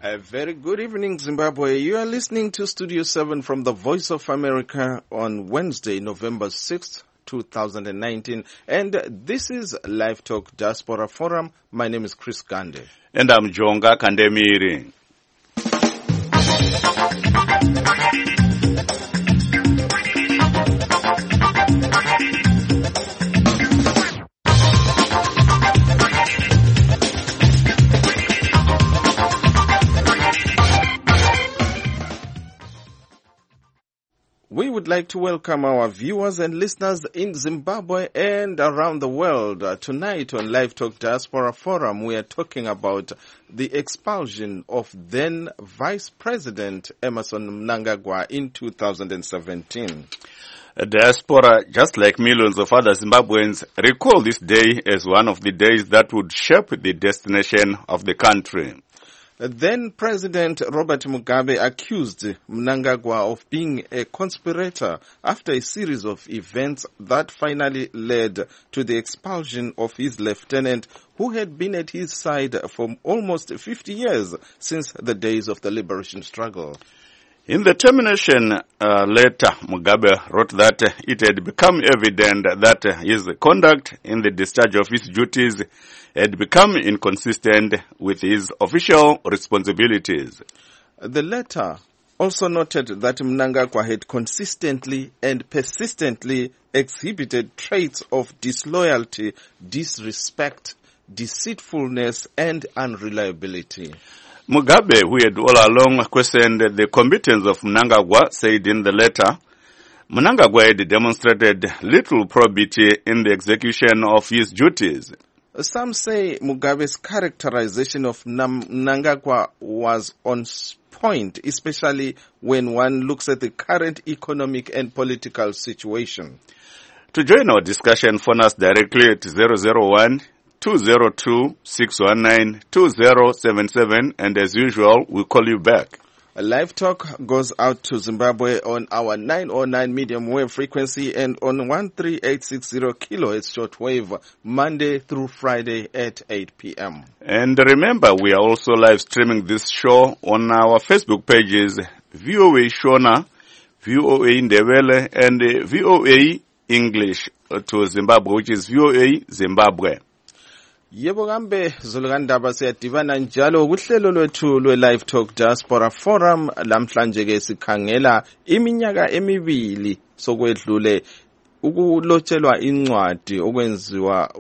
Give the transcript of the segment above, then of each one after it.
A very good evening, Zimbabwe. You are listening to Studio 7 from the Voice of America on Wednesday, November 6th, 2019. And this is Live Talk Diaspora Forum. My name is Chris Gande. And I'm Jonga Kandemiri. We would like to welcome our viewers and listeners in Zimbabwe and around the world. Tonight on Live Talk Diaspora Forum, we are talking about the expulsion of then Vice President Emmerson Mnangagwa in 2017. Diaspora, just like millions of other Zimbabweans, recall this day as one of the days that would shape the destination of the country. Then President Robert Mugabe accused Mnangagwa of being a conspirator after a series of events that finally led to the expulsion of his lieutenant, who had been at his side for almost 50 years since the days of the liberation struggle. In the termination letter, Mugabe wrote that it had become evident that his conduct in the discharge of his duties had become inconsistent with his official responsibilities. The letter also noted that Mnangagwa had consistently and persistently exhibited traits of disloyalty, disrespect, deceitfulness, and unreliability. Mugabe, who had all along questioned the competence of Mnangagwa, said in the letter, Mnangagwa had demonstrated little probity in the execution of his duties. Some say Mugabe's characterization of Mnangagwa was on point, especially when one looks at the current economic and political situation. To join our discussion, phone us directly at 001-202-619-2077, and as usual, we'll call you back. A live talk goes out to Zimbabwe on our 909 medium wave frequency and on 13860 kilohertz shortwave, Monday through Friday at 8 p.m. And remember, we are also live streaming this show on our Facebook pages, VOA Shona, VOA Ndebele, and VOA English to Zimbabwe, which is VOA Zimbabwe. Yebo kambe Zulukandaba siyadibana njalo kuhlelo lwethu lwe-Live Talk Diaspora Forum. Lamhlanje ke sikhangela iminyaka emibili sokwedlule ukulotshelwa incwadi okwenziwa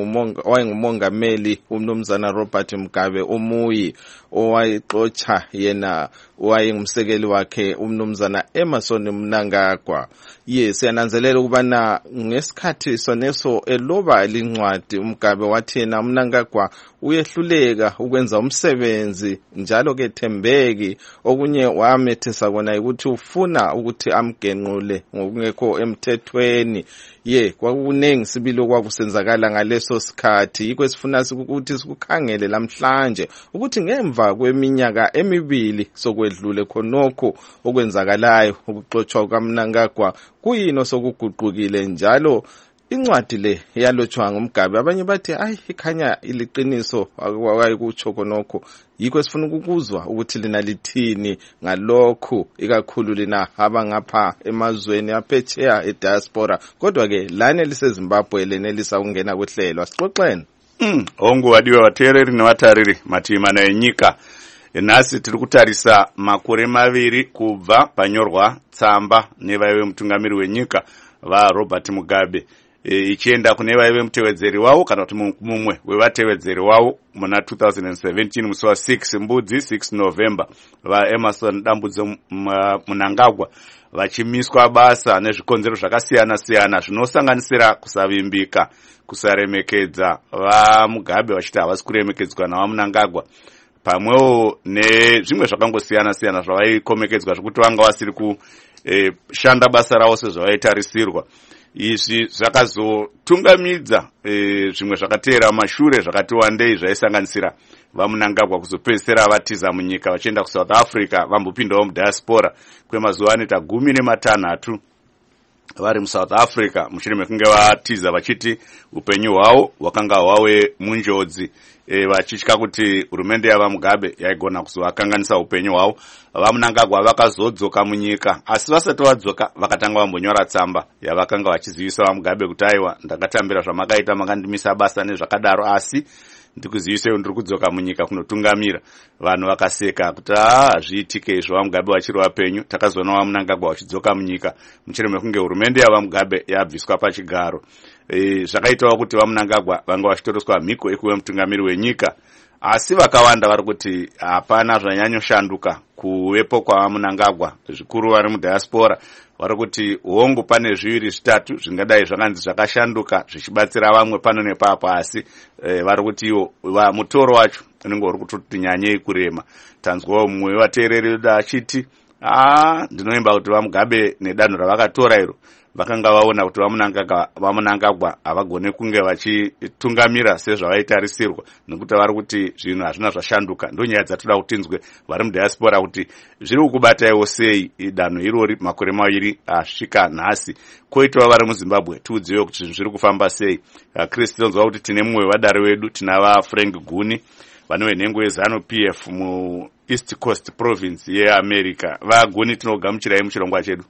owayengumongameli umnumzana Robert Mugabe umuyi owayexotsha yena owayengumsekeli wakhe umnumzana Emmerson Mnangagwa. Siyananzelela ukubana ngesikhathi soneso eloba lincwadi uMugabe wathi yena Mnangagwa uyehluleka ukwenza umsebenzi njalo ke thembeki, okunye wamethesa kona ukuthi ufuna ukuthi amgenqule ngokungekho emthethweni. Kwakunengi sibili okwakusenzakala ngaleso sikhathi. Yikho sifuna ukuthi sikukhangele lamhlanje ukuthi ngemva kweminyaka emibili sokwedlule khonokho okwenzakalayo ukuxotshwa kwaMnangagwa kuyini osokuguqukile njalo incwadi le yalotshwa nguMugabe. Abanye bathi ikhanya iliqiniso akayikutsho khonokho. Yikho sifuna ukuzwa ukuthi lina lithini ngalokho, ikakhulu lina abangapha emazweni aphetsheya ediaspora. Kodwa ke lana liseZimbabwe lenelisa ukungena kuhlelo. Asixoxeni. Hongu wadiwe watereri nevatariri matima nenyika. Nasi tiri kutarisa makore maviri kubva panyorwa tsamba nevaive mutungamiri wenyika vaRobert Mugabe. Ichienda kune vaive mutevedzeri wavo kana kuti mumwe wevatevedzeri wavo muna 2017 musi wa6 mbudzi 6 November vaEmmerson Dambudzo Mnangagwa vachimiswa basa nezvikonzero zvakasiyana siyana zvinosanganisira kusavimbika, kusaremekedza vaMugabe vachiti havasi kuremekedzwa navaMnangagwa, pamwewo nezvimwe zvakangosiyana siyana zvavaikomekedzwa zvokuti vanga vasiri kushanda basa ravo sezvavaitarisirwa. Izvi zvakazotungamidza zvimwe zvakateera mashure zvakati wandei zvaisanganisira vaMnangagwa kuzopedzisira vatiza munyika vachienda kuSouth Africa vambopindawo mudiaspora kwemazuva anoita 16. vari muSouth Africa mushure mekunge vatiza vachiti upenyu hwavo hwakanga hwave munjodzi, vachitya kuti hurumende yavaMugabe yaigona kuzovakanganisa upenyu hwavo. VaMnangagwa vakazodzoka munyika, asi vasati vadzoka vakatanga vambonyora tsamba yavakanga vachizivisa vaMugabe kuti aiwa, ndakatambira zvamakaita, makandimisa basa nezvakadaro, asi ndikuzivisei ndiri kudzoka munyika kunotungamira. Vanhu vakaseka kuti hazviitike izvo, vaMugabe vachiri vapenyu. Takazoona vaMnangagwa vachidzoka munyika mushure mekunge hurumende yavaMugabe yabviswa pachigaro. Zvakaitawo kuti vaMnangagwa vanga vachitoreswa mhiko yekuve mutungamiri wenyika, asi vakawanda vari kuti hapana zvanyanyoshanduka kuvepo kwavaMnangagwa. Zvikuru vari mudiaspora vari kuti hongu pane zviviri zvitatu zvingadai zvakanzi zvakashanduka zvichibatsira vamwe pano nepapo, asi vari kuti iwo mutoro wacho unenge uri kutoti nyanyei kurema. Tanzwawo mumwe wevateereri vedu achiti ndinoimba kuti vaMugabe nedanho ravakatora iro vakanga vaona kuti vaMnangagwa havagone kunge vachitungamira sezvavaitarisirwa, nekuti vari kuti zvinhu hazvina zvashanduka. Ndonyaya dzatoda kutinzwe vari mudiaspora kuti zviri kukubataiwo sei danho irori makore maviri asvika nhasi. Koitawo vari muZimbabwe tiudziwe kuti zvinhu zviri kufamba sei. Chris, tinonzwa kuti tine mumwe wevadare wedu, tina vaFrank Guni vane venhengo yeZANU-PF muEast Coast Province yeAmerica. VaGuni, tinogamuchirai muchirongwa chedu.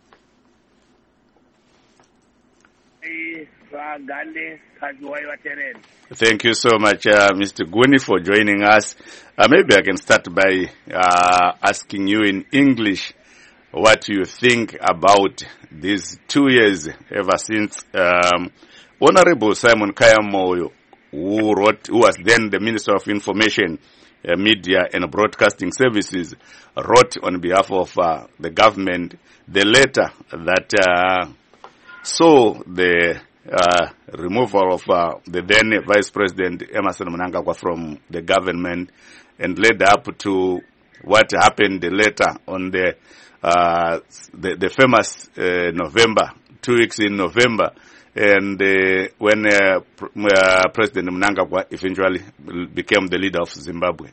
Thank you so much, Mr. Guni, for joining us. Maybe I can start by asking you in English what you think about these 2 years ever since Honorable Simon Kaya-Moyo, who was then the Minister of Information, Media and Broadcasting Services, wrote on behalf of the government the letter that saw the removal of the then Vice President Emmerson Mnangagwa from the government, and led up to what happened later on the famous November, 2 weeks in November, and when President Mnangagwa eventually became the leader of Zimbabwe.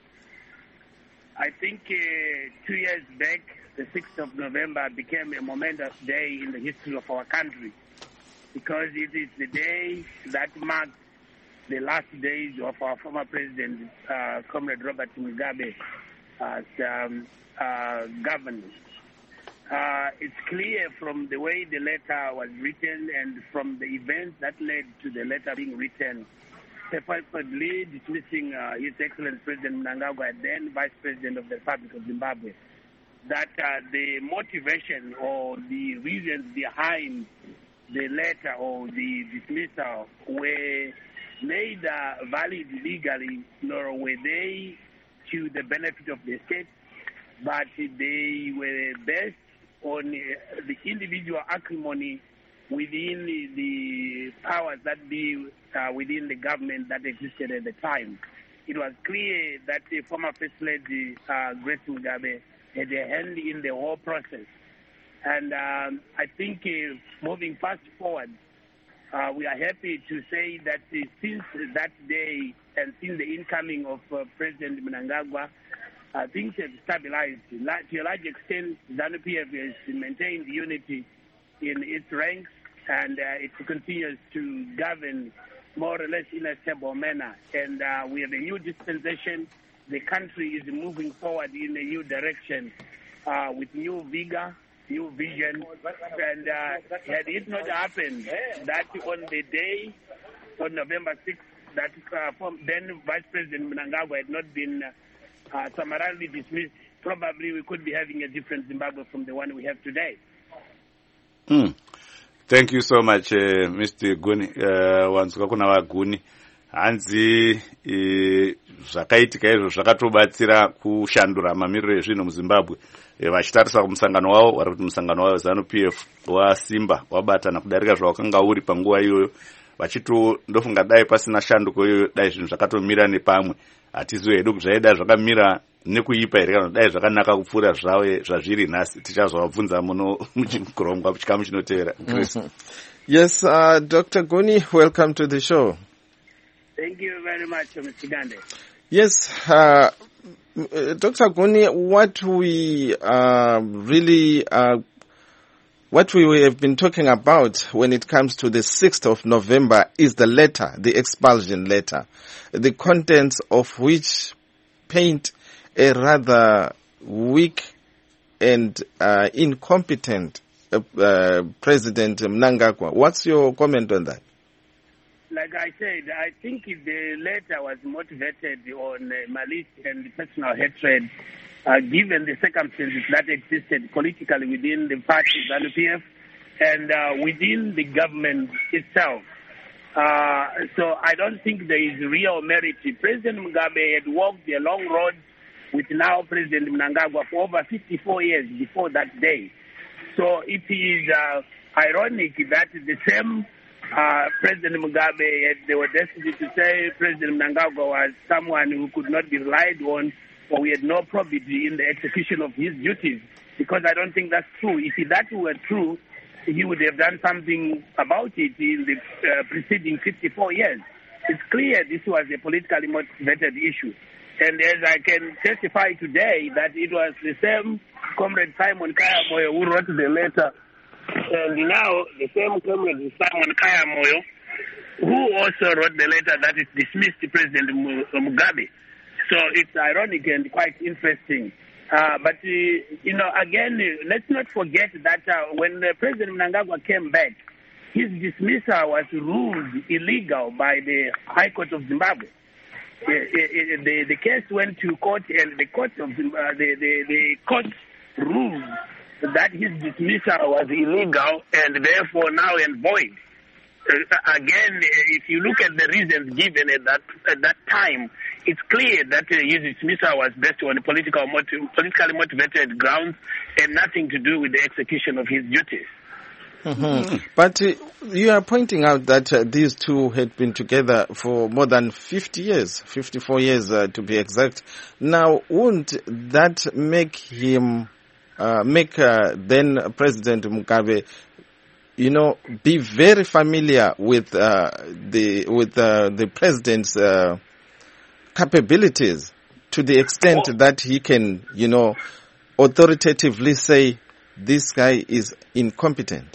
I think 2 years back, the 6th of November became a momentous day in the history of our country, because it is the day that marks the last days of our former president, Comrade Robert Mugabe, as governor. It's clear from the way the letter was written and from the events that led to the letter being written, purposely dismissing His Excellency President Mnangagwa, then Vice President of the Republic of Zimbabwe, that the motivation or the reasons behind the letter or the dismissal were neither valid legally nor were they to the benefit of the state, but they were based on the individual acrimony within the powers that be within the government that existed at the time. It was clear that the former First Lady, Grace Mugabe, had a hand in the whole process. And I think moving fast forward, we are happy to say that since that day and since the incoming of President Mnangagwa, things have stabilized. To a large extent, ZANU-PF has maintained unity in its ranks, and it continues to govern more or less in a stable manner. And we have a new dispensation. The country is moving forward in a new direction with new vigor, new vision. And had it not happened that on the day, on November 6th, that then Vice President Mnangagwa had not been summarily dismissed, probably we could be having a different Zimbabwe from the one we have today. Thank you so much, Mr. Guni. Wanzuka kuna vaGuni. Hanzi zvakaitika izvo zvakatobatsira kushandura mamiriro ezvinhu muZimbabwe. Vachitarisa kumusangano wavo, vari kuti musangano wavo ZANU-PF wasimba, wabatana kudarika zvawakanga uri panguva iyoyo. Vachito ndofunga dai pasina shanduko iyoyo, dai zvinhu zvakatomira nepamwe. Hatiziwe hedu zvaida zvakamira nekuipa here kana dai zvakanaka kupfuura zvazviri nhasi. Tichazovabvunza muno muchirongwa chikamu chinotevera. Yes, Dr. Guni, welcome to the show. Thank you very much, Mr. Gande. Yes, Dr. Guni, what we really What we have been talking about when it comes to the 6th of November is the letter, the expulsion letter, the contents of which paint a rather weak and incompetent President Mnangagwa. What's your comment on that? Like I said, I think the letter was motivated on malice and personal hatred, given the circumstances that existed politically within the party, ZANU-PF, and within the government itself. So I don't think there is real merit. President Mugabe had walked a long road with now President Mnangagwa for over 54 years before that day. So it is ironic that the same President Mugabe had the audacity to say President Mnangagwa was someone who could not be relied on, or we had no probity in the execution of his duties, because I don't think that's true. If that were true, he would have done something about it in the preceding 54 years. It's clear this was a politically motivated issue. And as I can testify today, that it was the same Comrade Simon Kaya Moyo who wrote the letter, and now the same Comrade Simon Kaya Moyo who also wrote the letter that it dismissed President Mugabe. So it's ironic and quite interesting. But, again, let's not forget that when President Mnangagwa came back, his dismissal was ruled illegal by the High Court of Zimbabwe. The case went to court, and the court ruled that his dismissal was illegal and therefore now and void. Again, if you look at the reasons given at that time, it's clear that his dismissal was based on politically motivated grounds and nothing to do with the execution of his duties. Mm-hmm. But you are pointing out that these two had been together for more than 50 years, 54 years to be exact. Now, wouldn't that make him, then President Mugabe, be very familiar with the president's capabilities to the extent that he can, authoritatively say this guy is incompetent?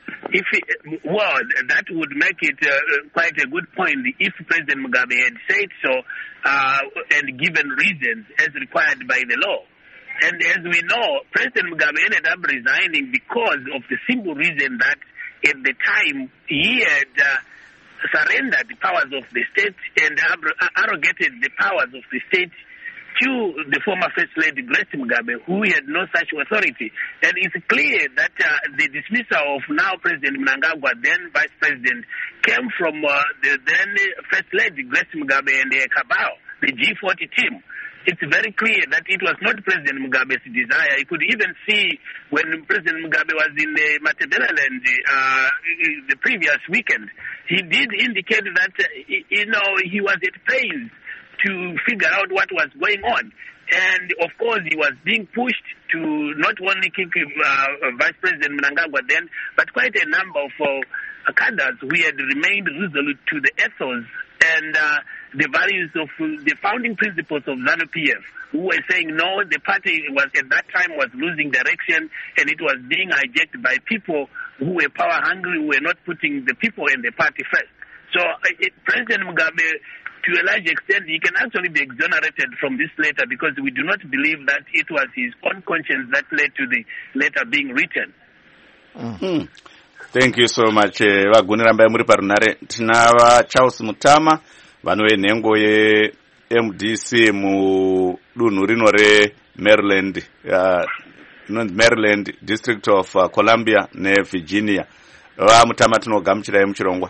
That would make it quite a good point if President Mugabe had said so and given reasons as required by the law. And as we know, President Mugabe ended up resigning because of the simple reason that at the time he had surrendered the powers of the state and arrogated the powers of the state to the former First Lady Grace Mugabe, who had no such authority. And it's clear that the dismissal of now President Mnangagwa, then Vice President, came from the then First Lady Grace Mugabe and the cabal, the G40 team. It's very clear that it was not President Mugabe's desire. You could even see when President Mugabe was in Matabeleland the previous weekend, he did indicate that, he was at pains to figure out what was going on. And, of course, he was being pushed to not only kick Vice President Mnangagwa then, but quite a number of cadres who had remained resolute to the ethos and the values of the founding principles of ZANU-PF, who were saying, no, the party was at that time was losing direction and it was being hijacked by people who were power-hungry, who were not putting the people and the party first. So President Mugabe, to a large extent, he can actually be exonerated from this letter because we do not believe that it was his own conscience that led to the letter being written. Mm-hmm. Thank you so much. Vaguniramba muri parunare tinava Charles Mutama vanoenhengo ye MDC mu dunhu rino re Maryland, Maryland District of Columbia ne Virginia. Mutama tinogamuchirai muchirongwa.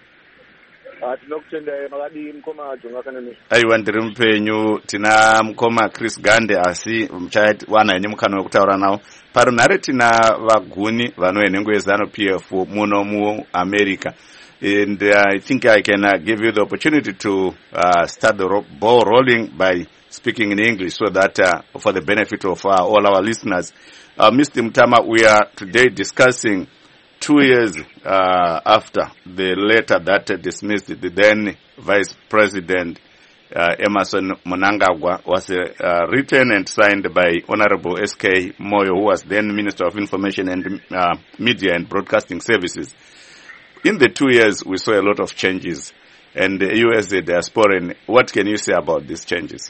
Aiwa ndiri mupenyu tina mukoma Chris Gande asi muchawana henyu mukana wekutaura nawo. Parunhare tina vaguni vanoenhengo yeZANU-PF muno muAmerica. And I think I can give you the opportunity to start the ball rolling by speaking in English so that for the benefit of all our listeners. Mr. Mutama, we are today discussing 2 years after the letter that dismissed the then Vice President Emerson Mnangagwa was written and signed by Honorable S.K. Moyo, who was then Minister of Information and Media and Broadcasting Services. In the 2 years, we saw a lot of changes. And you as a diasporan, what can you say about these changes?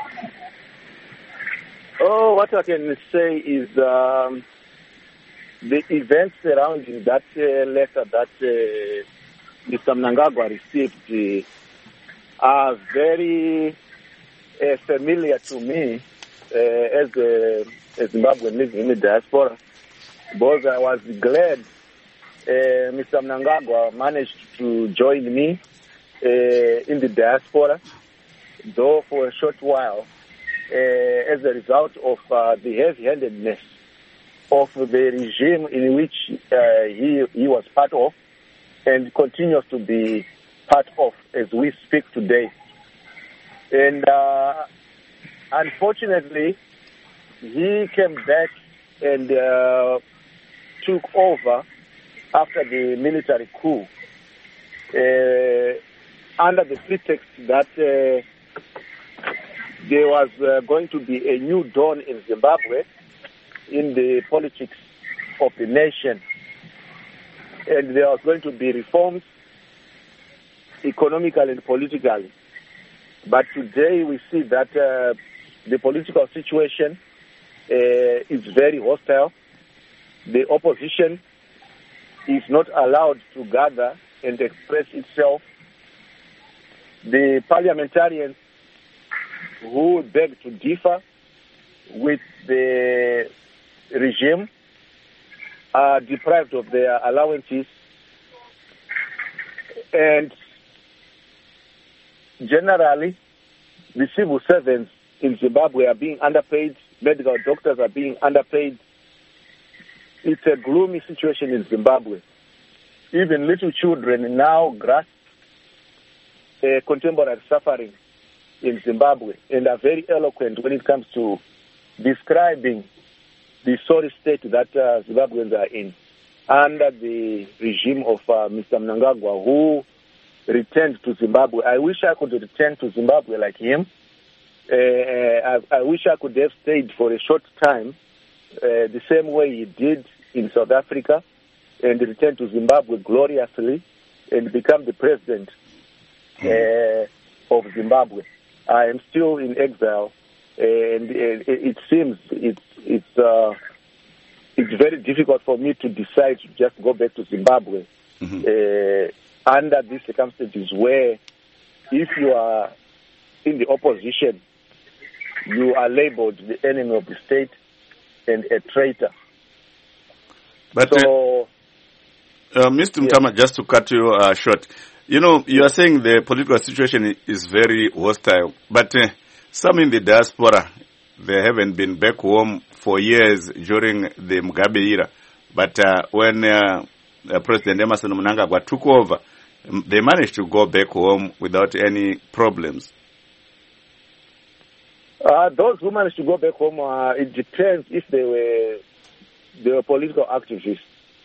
Oh, what I can say is the events surrounding that letter that Mr. Mnangagwa received are very familiar to me as a Zimbabwean living in the diaspora, because I was glad Mr. Mnangagwa managed to join me in the diaspora, though for a short while, as a result of the heavy-handedness of the regime in which he was part of and continues to be part of as we speak today. And unfortunately, he came back and took over after the military coup under the pretext that there was going to be a new dawn in Zimbabwe in the politics of the nation. And there was going to be reforms, economically and politically. But today we see that the political situation is very hostile. The opposition is not allowed to gather and express itself. The parliamentarians who beg to differ with the regime are deprived of their allowances, and generally the civil servants in Zimbabwe are being underpaid, medical doctors are being underpaid. It's a gloomy situation in Zimbabwe. Even little children now grasp contemporary suffering in Zimbabwe and are very eloquent when it comes to describing the sorry state that Zimbabweans are in under the regime of Mr. Mnangagwa, who returned to Zimbabwe. I wish I could return to Zimbabwe like him. I wish I could have stayed for a short time, the same way he did in South Africa, and return to Zimbabwe gloriously and become the president of Zimbabwe. I am still in exile, and it seems it's very difficult for me to decide to just go back to Zimbabwe under these circumstances where if you are in the opposition, you are labeled the enemy of the state and a traitor. But so, Mr. Mtama, just to cut you short, you know, you are saying the political situation is very hostile, but some in the diaspora, they haven't been back home for years during the Mugabe era. But when President Emerson Mnangagwa took over, they managed to go back home without any problems. Those who managed to go back home, it depends if they were political activists.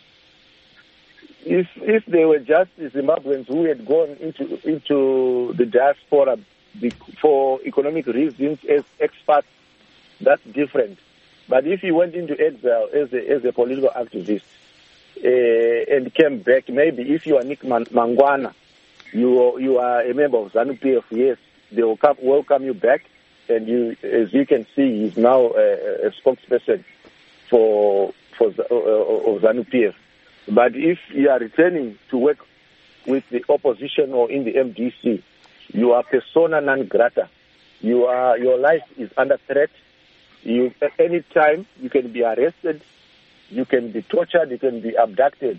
If they were just Zimbabweans who had gone into the diaspora for economic reasons as expats, that's different. But if you went into exile as a political activist and came back, maybe if you are Nick Mangwana, you are a member of ZANU-PF, yes, they will welcome you back, and you, as you can see, he's now a spokesperson for ZANU-PF. But if you are returning to work with the opposition or in the MDC, you are persona non grata. Your life is under threat. At any time you can be arrested, you can be tortured, you can be abducted.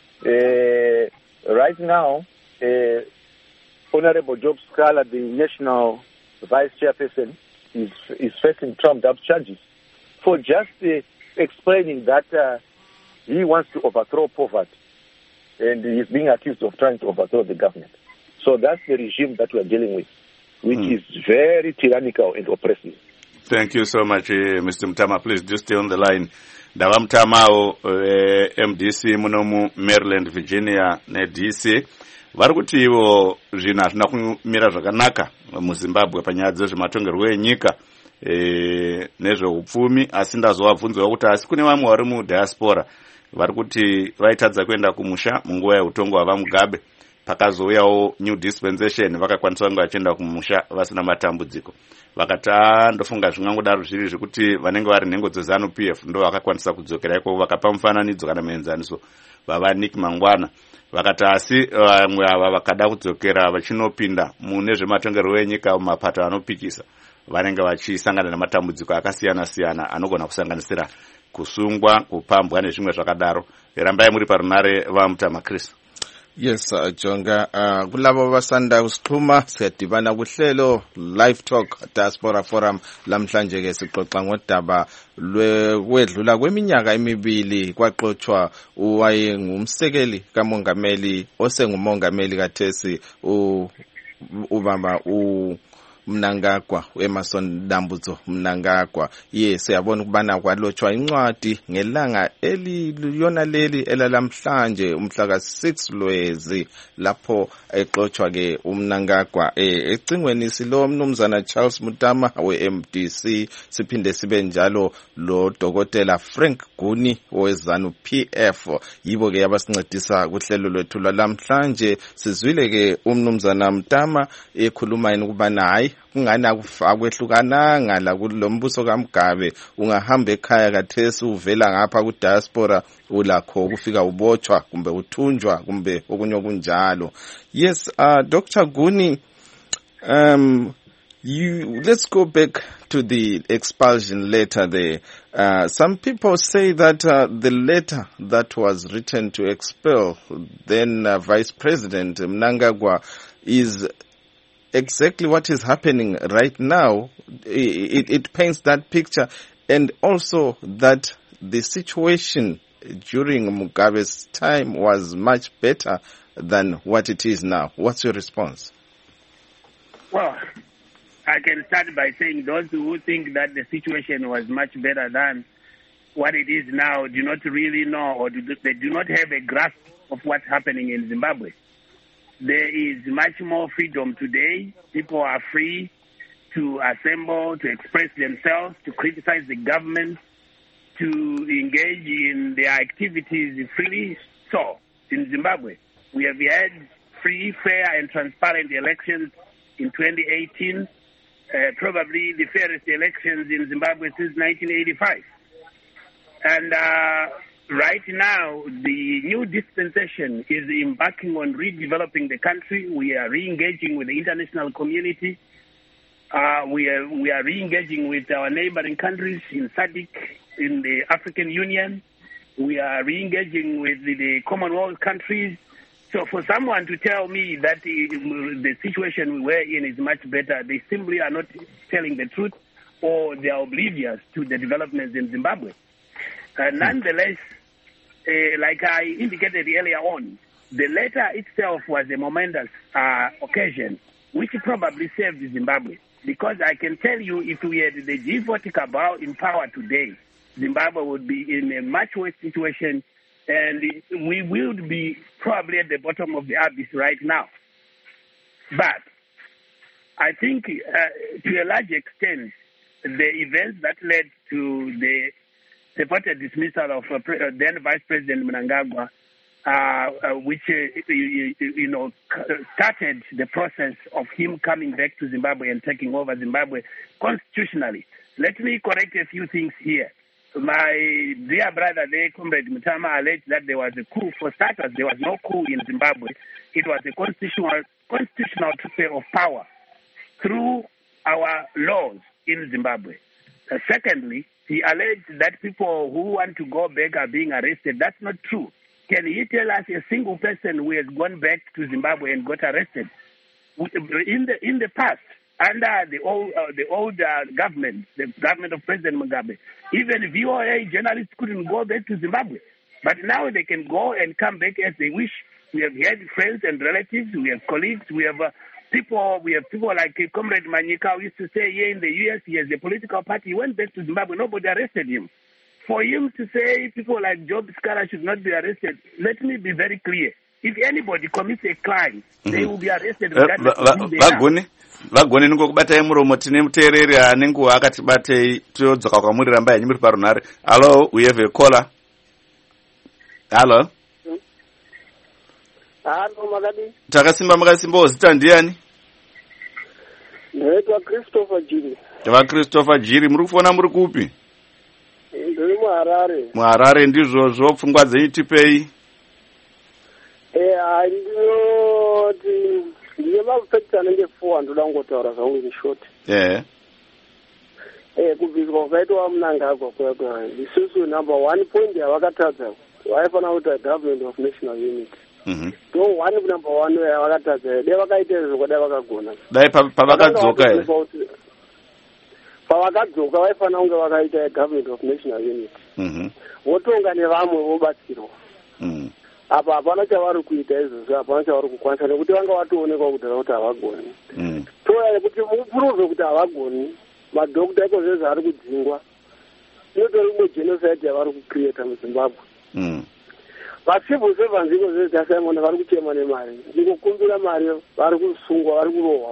Right now, Honorable Job Scala, the national vice chairperson, is facing trumped-up charges for just explaining that he wants to overthrow poverty, and he is being accused of trying to overthrow the government. So that's the regime that we are dealing with, which is very tyrannical and oppressive. Thank you so much, Mr. Mtama. Please do stay on the line. Ndava Mtamao, MDC munomu Maryland, Virginia, ne DC. vari kuti ivo zvinhu hazvina kumira zvakanaka muzimbabwe panyaya dzezvematongerwo enyika nezveupfumi, asi ndazovabvunzawo kuti asi kune vamwe vari mudiaspora vari kuti vaitadza kuenda kumusha munguva yeutongo hwavamugabe, pakazouyawo new dispensation vakakwanisa kunge vachienda kumusha vasina matambudziko. Vakati ndofunga zvingangodaro zviri zvekuti vanenge vari nhengo dzeZANU-PF ndo vakakwanisa kudzokera ikoko, vakapa mufananidzo kana muenzaniso vavaNick Mangwana. Vakati asi vamwe ava vakada kudzokera vachinopinda mune zvematongerwo enyika mumapato anopikisa, vanenge vachisangana nematambudziko akasiyana-siyana anogona kusanganisira kusungwa, kupambwa nezvimwe zvakadaro. Rambai muri parunare vaMutama Chris. Yes, Jonga, kulabo basanda kusixhuma siyadibana kuhlelo Live Talk Diaspora Forum lamhlanje ke sixoxa ngodaba lwedlula kweminyaka emibili kwaxoxwa owayengumsekeli kamongameli osengumongameli kathesi ubaba Mnangagwa, Emmerson Dambudzo Mnangagwa. Yes, siyabona ukubana kwalotshwa incwadi ngelanga eliyona leli elalamhlanje umhla ka6 Lwezi lapho exoxwa ke uMnangagwa ecingweni silo mnumzana Charles Mutama weMDC, siphinde sibe njalo lo Dr. Frank Guni weZANU-PF. Yibo ke abasincedisa kuhlelo lwethu lamhlanje. Sizwile ke umnumzana Mutama ekhuluma ukubana hayi kungani akwehlukananga la kulombuso kaMgabe, ungahamba ekhaya kathesi uvela ngapha ku diaspora ulakho ukufika ubotshwa kumbe uthunjwa kumbe okunye okunjalo. Yes, Dr. Guni, let's go back to the expulsion letter there. Some people say that the letter that was written to expel then Vice President Mnangagwa is exactly what is happening right now. It paints that picture, and also that the situation during Mugabe's time was much better than what it is now. What's your response? Well, I can start by saying those who think that the situation was much better than what it is now do not really know, or they do not have a grasp of what's happening in Zimbabwe. There is much more freedom today. People are free to assemble, to express themselves, to criticize the government, to engage in their activities freely. So, in Zimbabwe, we have had free, fair, and transparent elections in 2018, probably the fairest elections in Zimbabwe since 1985. And right now, the new dispensation is embarking on redeveloping the country. We are re-engaging with the international community. We are re-engaging with our neighboring countries in SADC, in the African Union. We are re-engaging with the Commonwealth countries. So for someone to tell me that the situation we were in is much better, they simply are not telling the truth, or they are oblivious to the developments in Zimbabwe. Nonetheless, like I indicated earlier on, the letter itself was a momentous occasion, which probably saved Zimbabwe. Because I can tell you, if we had the G40 cabal in power today, Zimbabwe would be in a much worse situation, and we would be probably at the bottom of the abyss right now. But I think, to a large extent, the events that led to the supported dismissal of then Vice President Mnangagwa, which started the process of him coming back to Zimbabwe and taking over Zimbabwe constitutionally. Let me correct a few things here. My dear brother there, Comrade Mutama, alleged that there was a coup. For starters, there was no coup in Zimbabwe. It was a constitutional transfer of power through our laws in Zimbabwe. Secondly, he alleged that people who want to go back are being arrested. That's not true. Can he tell us a single person who has gone back to Zimbabwe and got arrested? In the past, under the old government, the government of President Mugabe, even VOA journalists couldn't go back to Zimbabwe. But now they can go and come back as they wish. We have had friends and relatives, we have colleagues, we have people like Comrade Manyika who used to say here in the US he has a political party. He went back to Zimbabwe, nobody arrested him. For him to say people like Job Skara should not be arrested, let me be very clear. if anybody commits a crime, they will be arrested regardless of who they are. Vagone ningokubatai muromo tine muteereri anenge akatibatei todzoka kwamuri ramba yanyu muri parunhare. Hello, we have a caller. Hello. Hello, Magadi. Makasimba zita ndiani? Naitwa Christopher Jiri. Christopher Jiri, muri kufona muri kupi? Ndiri muHarare. Muharare ndizvozvo, pfungwa dzenyu tipei. Ndine mafacts anenge 4 ndoda kungotaura zvangu in short. Kubviswa kwakaitwa Mnangagwa kwakwa. Isusu number 1 point yavakatadza vaifana kuita government of national unity. So number 1 yavakatadza dai vakaita izvo dai vakagona. Dai pavakadzoka here. Pavakadzoka vaifana kunge vakaita government of national unity. Votonga nevamwe vobatsirwa. Apa hapana chavari kuita izvozvo, hapana chavari kukwanisa nekuti vanga vatoonekwa kudhara kuti havagoni. Toya kuti muprove kuti havagoni, madhokita iko zvezvo ari kudzingwa. Inotori imwe genocide yavari kucreata muZimbabwe. Vacivil servants iko zvezvo tasaimona vari kuchema nemari. Ndingokumbira mari, vari kusungwa, vari kurohwa,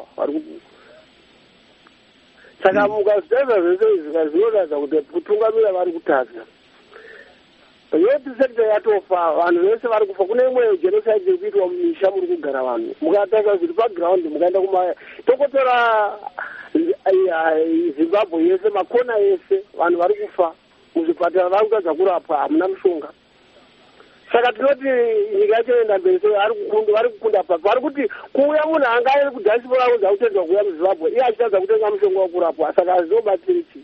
Saka mukazvitaisa zvese izvi zvinoratidza kuti kutungamira vari kutadza. Youth sector yatofa, vanhu vese vari kufa. Kune imwe genocide iri kuitwa mumisha muri kugara vanhu. Mukatarisa zviri paground, mukaenda tokotora Zimbabwe yese, makona yese, vanhu vari kufa. Muzvipatara vari kutadza kurapwa, hamuna mushonga. Saka tinoti nyika yacho inoenda mberi, vari kukunda pasi. Vari kuti kuuya munhu anga ari kudhasipora akudza kutendwa kuuya muZimbabwe, iye achitadza kutenga mushonga wokurapwa. Saka hazvinobatsirichi.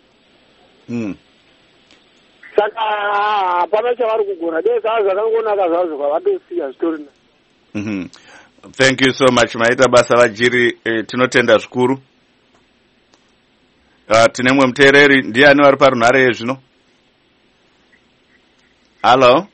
Saka hapana chavari kugona. Dei zava zvakangonaka zvazvo kwavatosiya zvitorina. Thank you so much. Maita basa vaJiri, tinotenda zvikuru. Tine mumwe muteereri, ndiani vari parunhare zvino? Hello?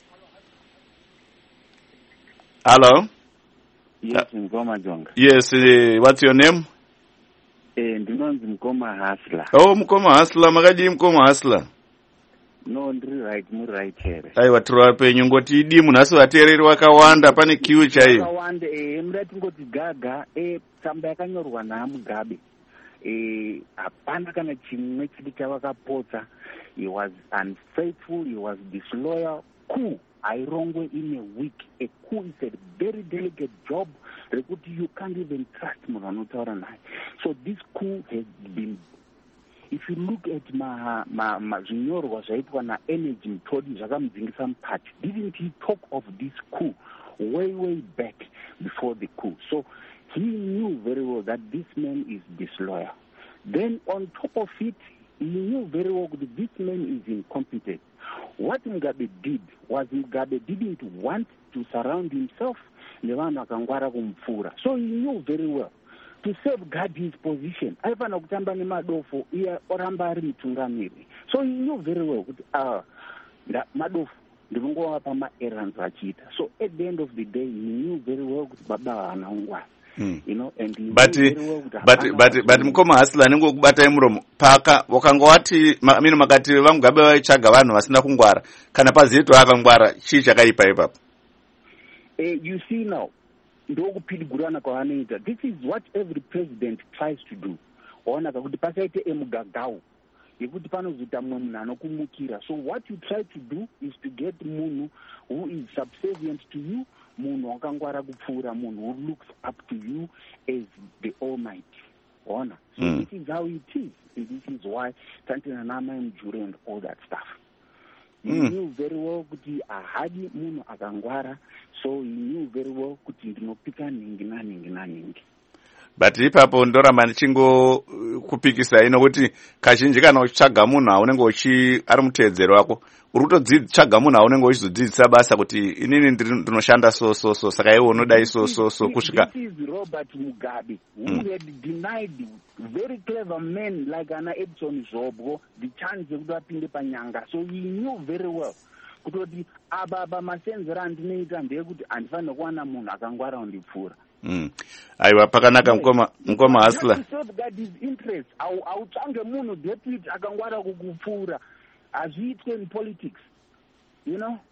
Hello? Yes, Mkoma Jonga. Yes, what's your name? Ndinonzi Mkoma Hustler. Oh, Mkoma Hustler. Makadii Mkoma Hustler? No, ndiri right, muri right here. Aiwa, tiri wapenyu ngoti idi munhasi vateereri wakawanda, pane kiu chaiyo. Wakawanda, muda tingoti gaga, tsamba yakanyorwa naMugabe. Hapana kana chimwe chiti chavakapotsa. He was unfaithful, he was disloyal. Coup airongwe in a week. A coup is a very delicate job. You can't even trust munhu anotaura naye. So this coup has been. If you look at zvinyorwa zvaitwa naEnergy Mtodi zvakamudzingisa mupati, didn't he talk of this coup way back before the coup? So he knew very well that this man is disloyal. Then on top of it, he knew very well that this man is incompetent. What Mugabe did was Mugabe didn't want to surround himself nevanhu vakangwara kumupfuura. So he knew very well to safeguard his position. Aifana kutamba nemadofo iye oramba ari mutungamiri. So he knew very well kuti madofo ndinongowapa maerrands achiita. So at the end of the day, he knew very well kuti baba haana ungwara. You know, and he but Mkoma Hustler ningokubatai muromo paka wakanga wati makati vaMugabe vaichaga vanhu vasina kungwara kana paziito akangwara chii chakaipa ipapo? You see now, ndokupirigurana kwavanoita. This is what every president tries to do. Waonaka kuti pasaite emugagau yekuti panozoita mumwe munhu anokumukira. So what you try to do is to get munhu who is subservient to you, munhu wakangwara kupfuura, munhu who looks up to you as the Almighty. Waona? So this is how it is. And this is why Tantina Nama and Jure and all that stuff. He knew very well kuti ahadi munhu akangwara, so he knew very well kuti ndinopika ningi. But ipapo ndoramba ndichingokupikisa nokuti kazhinji kana uchitsvaga munhu aunenge ari muteedzeri wako, uri kutotsvaga munhu aunenge uchizodzidzisa basa kuti inini ndinoshanda so saka iwe unodai so kusvika. This is Robert Mugabe who had denied very clever men like Anna Edson Zobgo the chance yekuti vapinde panyanga. So he knew very well kuti ababa masenzero andinoita ndeyekuti handifanira kuwana munhu akangwara undipfuura. Aiwa, pakanaka Mkoma Hustler. That his interest. Autsvange munhu deputy akangwara kukupfuura. Hazviitwe in politics. You know?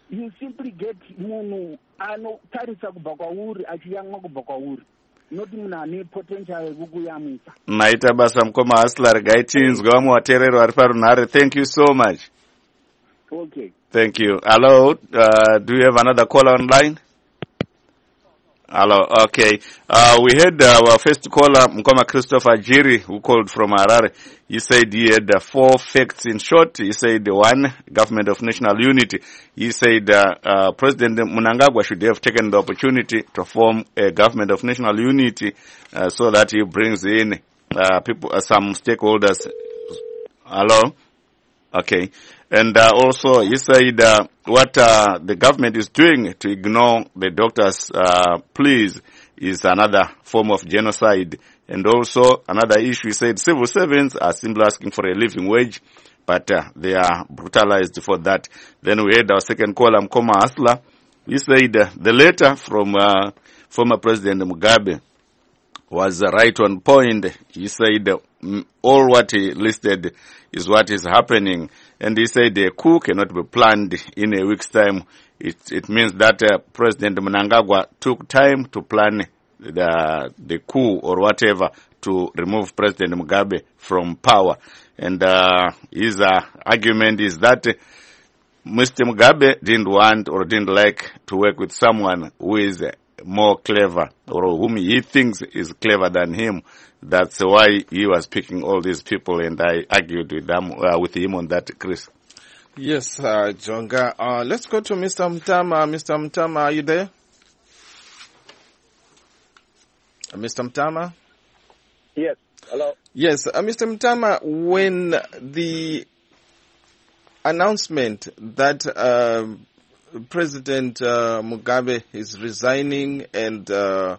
you simply get munhu anotarisa kubva kwauri achiyamwa kubva kwauri, not munhu ane potential yekukuyamwisa. Maita basa mukoma Hustler, regai tinzwe vamwe vateereri vari parunhare. Thank you so much. Okay. Thank you. Hello, do you have another caller online? Hello, okay. We had our first caller, Mkoma Christopher Jiri, who called from Harare. He said he had 4 facts in short. He said, 1, government of national unity. He said President Mnangagwa should have taken the opportunity to form a government of national unity so that he brings in people, some stakeholders. Hello? Okay. And also, he said what the government is doing to ignore the doctors' pleas is another form of genocide. And also, another issue, he said civil servants are simply asking for a living wage, but they are brutalized for that. Then we had our second caller, Mkoma Hustler. He said the letter from former President Mugabe was right on point. He said all what he listed is what is happening. And he said a coup cannot be planned in a week's time. It means that President Mnangagwa took time to plan the coup or whatever to remove President Mugabe from power. And his argument is that Mr. Mugabe didn't want or didn't like to work with someone who is more clever or whom he thinks is clever than him. That's why he was picking all these people, and I argued with him on that, Chris. Yes, Jonga. Let's go to Mr. Mtama. Mr. Mtama, are you there? Mr. Mtama? Yes. Hello. Yes, Mr. Mtama, when the announcement that President Mugabe is resigning and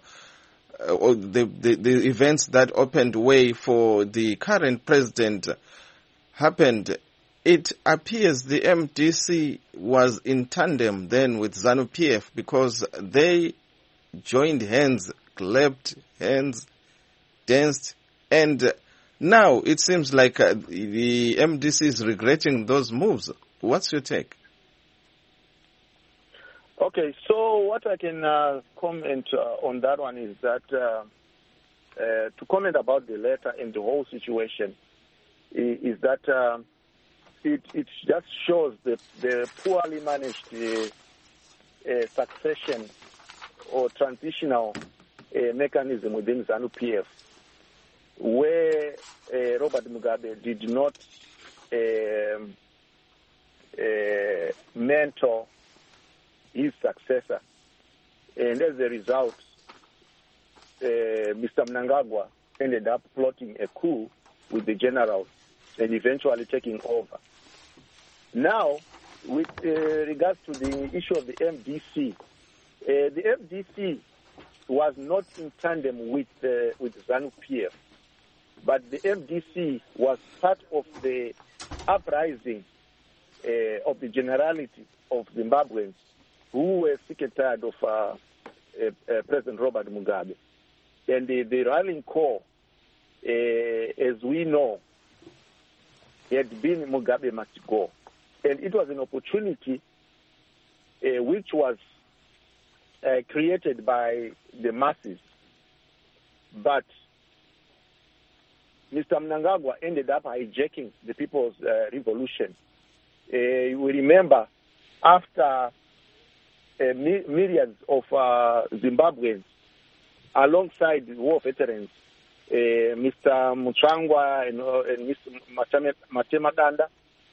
the events that opened way for the current president happened, it appears the MDC was in tandem then with ZANU-PF because they joined hands, clapped hands, danced, and now it seems like the MDC is regretting those moves. What's your take? Okay, so what I can comment on that one is that to comment about the letter and the whole situation is that it just shows the poorly managed succession or transitional mechanism within ZANU-PF, where Robert Mugabe did not mentor his successor. And as a result, Mr. Mnangagwa ended up plotting a coup with the generals and eventually taking over. Now, with regards to the issue of the MDC, the MDC was not in tandem with ZANU-PF, but the MDC was part of the uprising of the generality of Zimbabweans who were sick and tired of President Robert Mugabe. And the rallying call, as we know, had been Mugabe must go. And it was an opportunity which was created by the masses. But Mr. Mnangagwa ended up hijacking the people's revolution. We remember after myriads of Zimbabweans, alongside war veterans, Mr. Muchangwa and Mr. Matemadanda,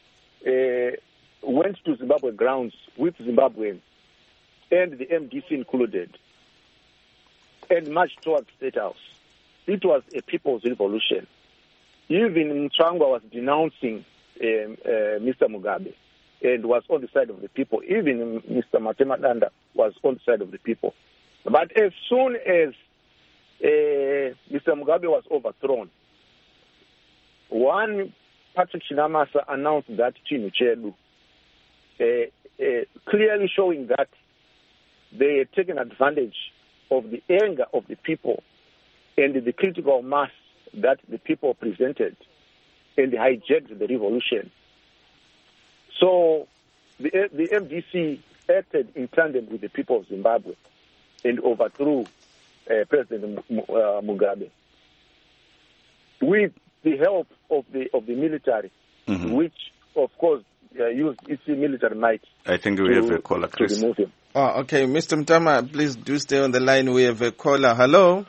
went to Zimbabwe grounds with Zimbabweans, and the MDC included, and marched towards State House. It was a people's revolution. Even Muchangwa was denouncing Mr. Mugabe and was on the side of the people. Even Mr. Matemadanda was on the side of the people. But as soon as Mr. Mugabe was overthrown, one Patrick Chinamasa announced that Chinu Chedu, clearly showing that they had taken advantage of the anger of the people and the critical mass that the people presented, and they hijacked the revolution. So the MDC acted in tandem with the people of Zimbabwe and overthrew President Mugabe with the help of the military, which, of course, used its military might. I think we have a caller, Chris. To remove him. Oh, okay. Mr. Mtama, please do stay on the line. We have a caller. Hello?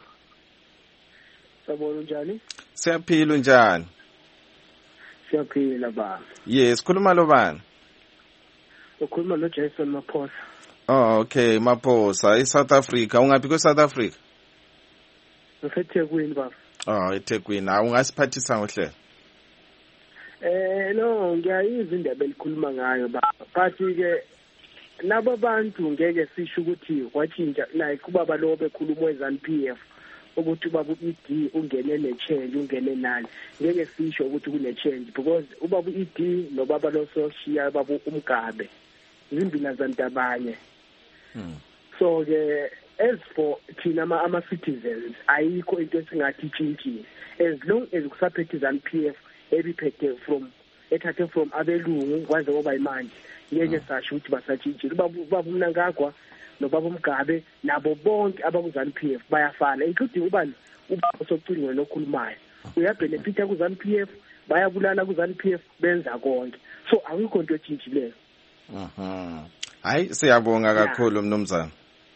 Siyaphila njani? Siyaphila ba. Yes, khuluma lo bani? Ukhuluma lo Jason Maphosa. Oh, okay, Maphosa, South Africa. Ungaphi ko South Africa? eThekwini baba. Oh, eThekwini. Awungasiphathisa ngohle. No, ngiyayizwa indaba elikhuluma ngayo baba. But ke labo bantu ngeke sisho ukuthi watshintsha like ubaba lo bekhuluma weZANU-PF ukuthi ubaba uED ungene ne-change ungene nani. Ngeke sisho ukuthi kune-change because ubaba uED nobaba lo soshiya baba uMgabe izimbila zantabanye. So ke as for thina ama-citizens ayikho into esingathi itshintshile as long as kusaphethe iZANU-PF ebiphethe ethathe from abelungu kwaze ngoba imanje ngeke sasho ukuthi basatshintshile ubaba uMnangagwa nobaba uMgabe nabo bonke abakuZANU-PF bayafana including ubani ubaba sokucingwe nokhulumayo uyabenefita kuZANU-PF bayabulala kuZANU-PF benza konke so awukho into etshintshileyo. Hayi siyabonga kakhulu mnumzana.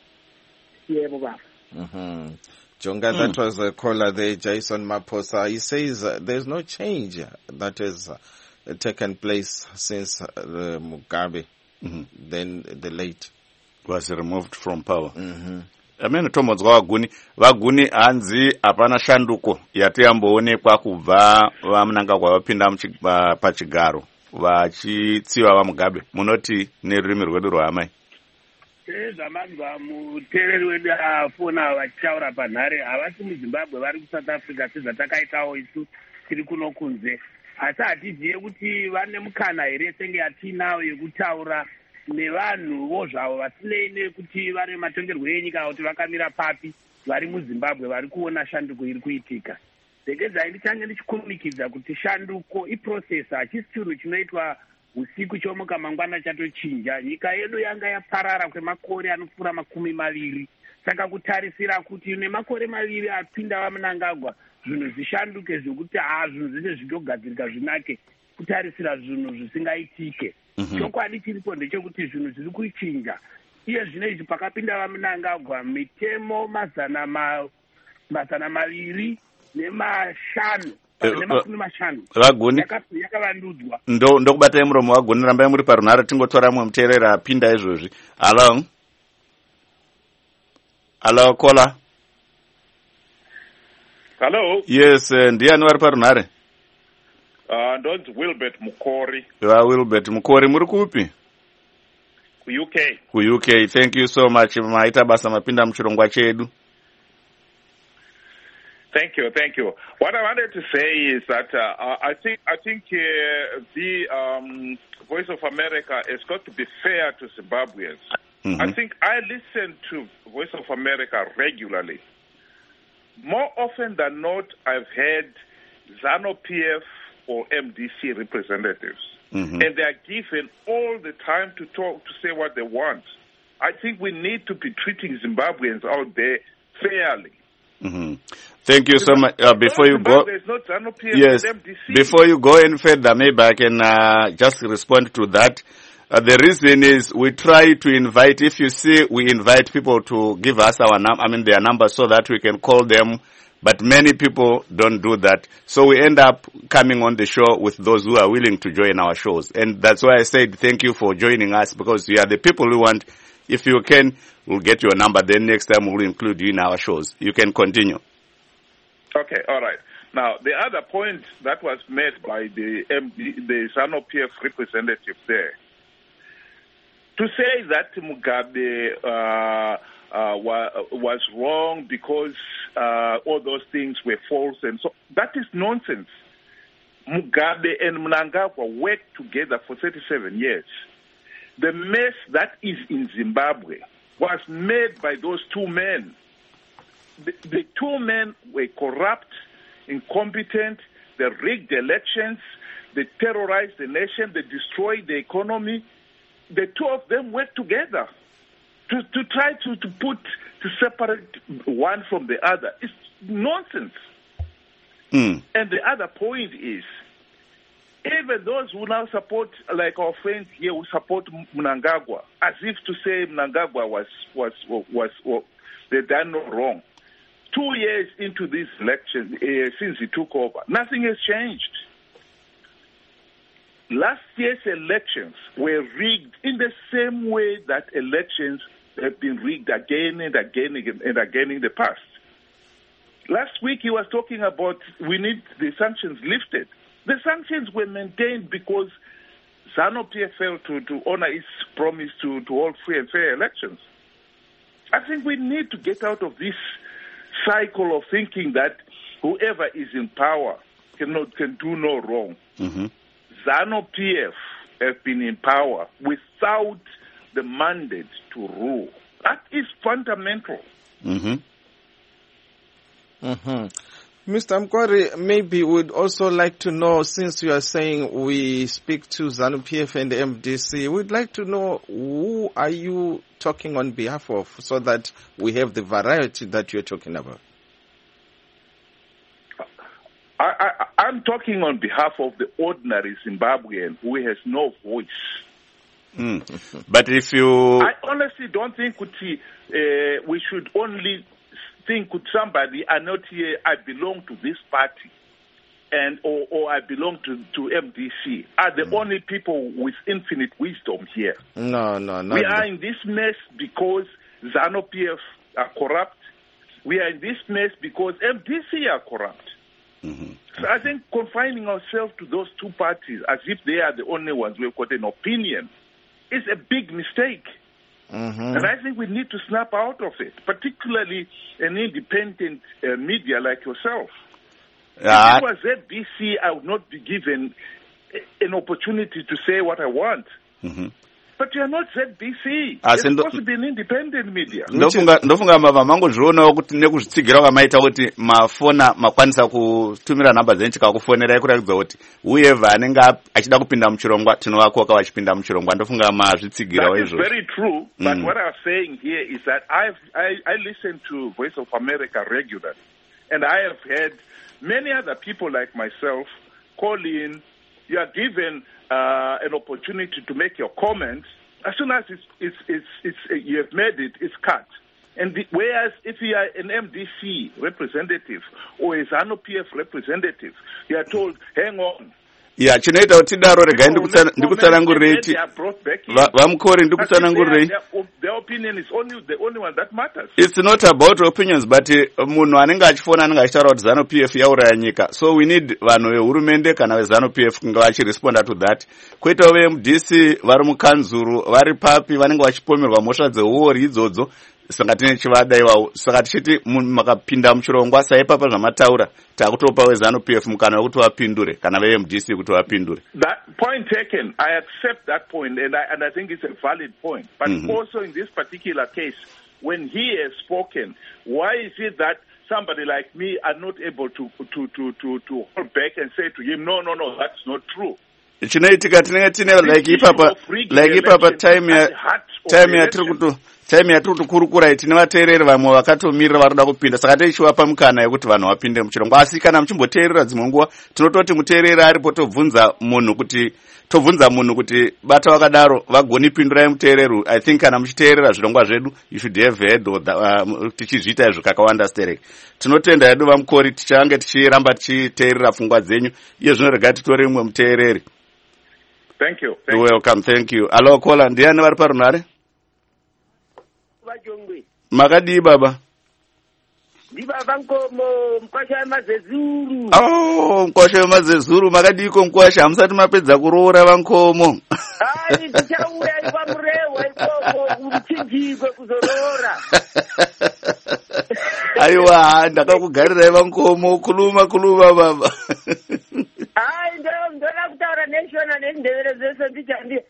Yebo baba. Jonga, that was a caller there, Jason Maphosa. He says there's no change that has taken place since Mugabe, then the late, was removed from power. Amene tomodzwa vaguni hanzi hapana shanduko yati yamboonekwa kubva vaMnangagwa vapinda pachigaro vachitsiva vaMugabe. Munoti nerurimi rwedu rwamai. Zvamanzwa muteereri wedu afona vachitaura panhare havasi muZimbabwe vari kuSouth Africa sezvatakaitawo isu tiri kuno kunze, asi hatizive kuti vane mukana here senge yatinawo yekutaura nevanhuvo zvavo vasinei nekuti vari matongerwo enyika kuti vakamira papi vari muZimbabwe vari kuona shanduko iri kuitika. Ndegedzai ndichange ndichikumikidza kuti shanduko iprocess hachisi chinhu chinoitwa usiku chomuka mangwana chatochinja. Nyika yedu yanga yaparara kwemakore anopfuura 20. Saka kutarisira kuti nemakore 2 apinda vaMnangagwa zvinhu zvishanduke zvokuti zvinhu zvese zvitogadzirika zvinake, kutarisira zvinhu zvisingaitike. Chokwadi chiripo ndechekuti zvinhu zviri kuchinja. Iye zvino izvi pakapinda vaMnangagwa mitemo mazana 205 vaguni yakavandudzwa. Ndokubatai muromo vaguni, rambai muri parunhare tingotora mumwe muteerera apinda izvozvi. Hello caller. Hello. Yes, ndiani vari parunhare? Ndonzi Wilbert Mukori. Wilbert Mukori, muri kupi? Ku UK. Thank you so much. Maita basa mapinda muchirongwa chedu. Thank you. What I wanted to say is that I think the Voice of America has got to be fair to Zimbabweans. I think I listen to Voice of America regularly. More often than not, I've heard ZANU-PF or MDC representatives, and they are given all the time to talk, to say what they want. I think we need to be treating Zimbabweans out there fairly. Thank you so much. Before you go, yes, before you go any further, maybe I can just respond to that. The reason is we try to invite, if you see, we invite people to give us their numbers so that we can call them, but many people don't do that. So we end up coming on the show with those who are willing to join our shows. And that's why I said thank you for joining us, because you are the people we want. If you can, we'll get your number. Then next time we'll include you in our shows. You can continue. Okay, all right. Now, the other point that was made by the ZANU-PF representative there, to say that Mugabe was wrong because all those things were false, and so that is nonsense. Mugabe and Mnangagwa worked together for 37 years. The mess that is in Zimbabwe was made by those two men. The two men were corrupt, incompetent, they rigged elections, they terrorized the nation, they destroyed the economy. the two of them work together to try to separate one from the other. It's nonsense. And the other point is, even those who now support, like our friends here who support Mnangagwa, as if to say Mnangagwa was they done no wrong. 2 years into this election, since he took over, nothing has changed. Last year's elections were rigged in the same way that elections have been rigged again and again and again in the past. Last week he was talking about we need the sanctions lifted. The sanctions were maintained because ZANU-PF failed to honor its promise to hold free and fair elections. I think we need to get out of this cycle of thinking that whoever is in power can do no wrong. ZANU-PF have been in power without the mandate to rule. That is fundamental. Mr. Mkwari, maybe we'd also like to know, since you are saying we speak to ZANU-PF and the MDC, we'd like to know who are you talking on behalf of so that we have the variety that you're talking about. I'm talking on behalf of the ordinary Zimbabwean who has no voice. But if you... I honestly don't think we should only think with somebody, I not here, I belong to this party, or I belong to MDC, are the only people with infinite wisdom here. No. We are in this mess because ZANU-PF are corrupt. We are in this mess because MDC are corrupt. So I think confining ourselves to those two parties as if they are the only ones who have got an opinion is a big mistake. And I think we need to snap out of it, particularly an independent media like yourself. If it was ZBC, I would not be given an opportunity to say what I want. But you are not ZBC. You're supposed to be an independent media. Ndofunga mava mangozvionawo kuti nekuzvitsigira kwamaita kuti mafona makwanisa kutumira nhamba dzenchika kufonera kuratidza kuti whoever anenge achida kupinda muchirongwa tinovakoka vachipinda muchirongwa. Ndofunga mazvitsigirawo izvozvo. That is very true, but what I'm saying here is that I listen to Voice of America regularly, and I have heard many other people like myself call in. You are given an opportunity to make your comments. As soon as you have made it, it's cut. And whereas if you are an MDC representative or a ZANU-PF representative, you are told, hang on. Yeah, chinoita kuti daro regai ndikutsanangurira vamukori ndikutsanangurira. Their opinion is the only one that matters. It's not about opinions, but munhu anenge achifona anenge achitaura kuti ZANU-PF yauraya nyika. So we need vanhu vehurumende kana veZANU-PF kunge vachiresponda to that. Kwoitawo veMDC vari mukanzuru vari papi vanenge vachipomerwa mhosva dzeuori idzodzo. Saka tine chivada iwawo. Saka tichiti makapinda muchirongwa saipapa zvamataura takutopa weZANU-PF mukana wekuti vapindure kana veMDC kuti vapindure. That point taken, I accept that point, and I think it's a valid point. But also in this particular case, when he has spoken, why is it that somebody like me are not able to hold back and say to him, no, that's not true? Chinoitika tinenge tine like ipapa time yatiri kukurukura tine vateereri vamwe vakatomirira varikuda kupinda, saka tichivapa mukana yekuti vanhu vapinde muchirongwa. Asi kana muchimboteerera dzimwe nguva tinototi muteereri aripo tobvunza munhu kuti bata vakadaro vagoni pindurai muteereri. I think kana muchiteerera zvirongwa zvedu you should have heard tichizviita izvo kakawanda stereki. Tinotenda hedu vamukori tichange tichiramba tichiteerera pfungwa dzenyu. Iye zvino rega titore mumwe muteereri. Thank you. You're welcome. Thank you. Hello, Kola. Ndiani vari parunare? Makadii baba? Ndibaba Nkomo, mkwasha wemazezuru. Mkwasha wemazezuru. Makadiiko mkwasha? Hamusati mapedza kuroora vaNkomo. Tichauya ipa murewa ikoko kuchinjikwe kuzoroora. Aiwa, ndakakugarirai vaNkomo. Kuluma baba. Ndona kutaura neshona nendevere dzese ndichandi.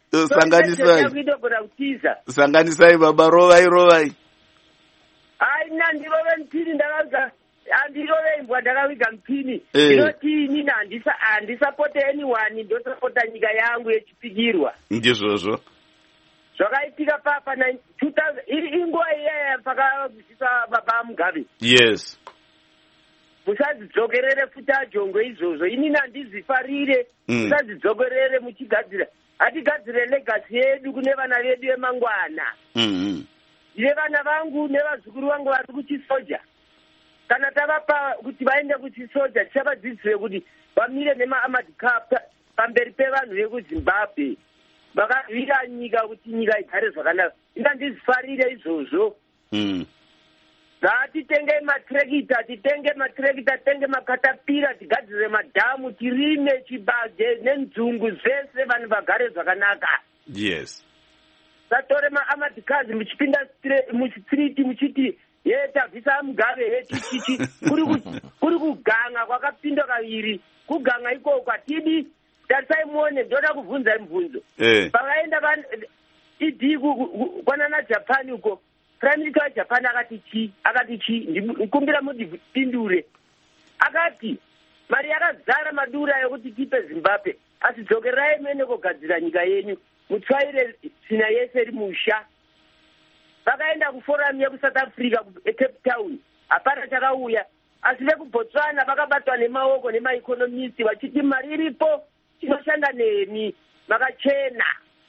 Sanganisai baba, rovai. Ndirove mpini ndakaviga andirove imbwa ndakaviga mpini ndinotini handisapota anyone ndosapota nyika yangu yechipikirwa ndizvozvo zvakaitika papa 2000 inguva iyaya pakabvisa baba Mugabe. Yes. Musadzidzokerere futi ajongwe izvozvo. Inini handizifarire. Musadzidzokerere muchigadzira. Hatigadzire legacy yedu kune vana vedu vemangwana. Ine vana vangu nevazukuru vangu vari kuchisoja. Kana tavapa kuti vaende kuchisoja tichavadzidzise kuti vamire nema-armored car pamberi pevanhu vekuZimbabwe. Vakavira nyika kuti nyika igare zvakanaka. Ina ndizifarire izvozvo. Titenge matrekita, titenge makatapira, tigadzire madhamu, tirime chibage nenzungu zvese vanhu vagare zvakanaka. Yes. Tatore ma-armored cars muchipinda muchistriti muchiti tabvisa Mugabe chichi kuri kuganga kwakapinda kaviri. Kuganga ikoko atidi tarisaimuone ndoda kubvunza mibvunzo. Pakaenda idi kwanana Japan uko. Prime Minister waJapan akati chi ndikumbira mudipindure. Akati mari yakazara madura yokuti tipe Zimbabwe. Asi dzokerai mene kugadzira nyika yenyu. Mutsvaire tsina yese iri musha. Vakaenda kuforum yeku-South Africa Cape Town. Hapana chakauya. Asi vekuBotswana vakabatwa nemaoko nemaeconomists vachiti mari iripo tinoshanda nemi makachena.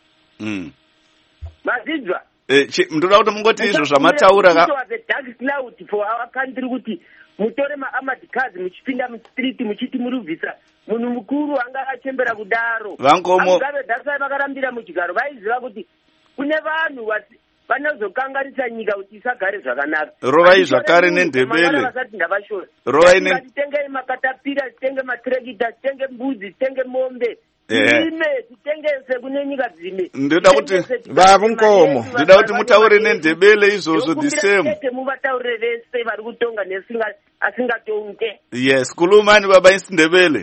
Mazizwa? Ndoda kuti mungoti izvo zvamataura dark cloud for our country kuti mutore ma-armored cars muchipinda mustriti muchiti murubvisa munhu mukuru anga achembera kudaro. Vankomo Mugabe dasai vakarambira muchigaro vaiziva kuti kune vanhu vanozokanganisa nyika kuti isagare zvakanaka. Rovai zvakare nendebele. Vasati ndavashora. Rovai titenge makatapira, titenge matrekita, titenge mbudzi, titenge mombe. Titengese kune nyika dzimwe. Ndoda kuti Nkomo. Ndoda kuti mutaure nendebele izvozvo the same. Muvataure vese vari kutonga asingatonge. Yes, kulumani baba isindebele.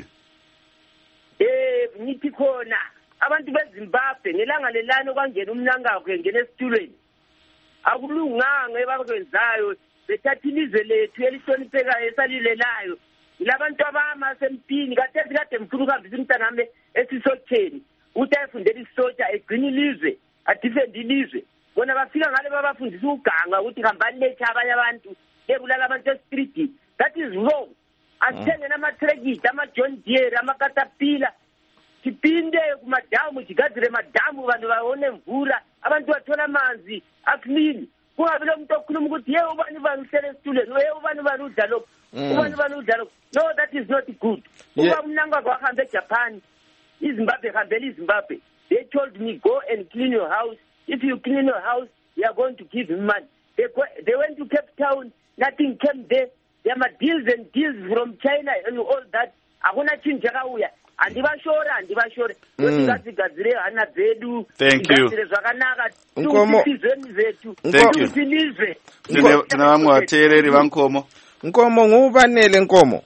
Nitikona. Abantu beZimbabwe nelanga lelano kwangena umnangagwe engene esitulweni. Akulunganga ebakwenzayo bethathilizwe lethu elihloniphekayo esalilelayo. Ilabantu abama sempini kade mfuna ukuhambisa umntanami esisotheni uthi ayefundela isotsha egcina ilizwe adifendi ilizwe bona bafika ngale babafundisa uganga ukuthi hambani lecha abanye abantu ebulala abantu estriti. That is wrong. Asithenge namatrekita ama-John Deere amakatapila sipinde kumadamu sigadzire madamu vanhu vaone mvura abantu bathola amanzi aclean. Kungabi lo muntu okhuluma ukuthi ye ubani vanhu uhlele esitulweni ye ubani vanhu udla lokho ubani vanhu udla lokho. No, that is not good. Uba mnanga kwahambe eJapan iZimbabwe hambela iZimbabwe. They told me go and clean your house. If you clean your house you are going to give him money. They went to Cape Town, nothing came there. There are deals and deals from China and all that. Akuna chinhu chakauya. Andivashora. Ngadzigadzire hana dzedu. Thank you. Zvakanaka. Nkomo. Thank you. Tine vamwe vateereri vaNkomo. Nkomo nguvanele Nkomo.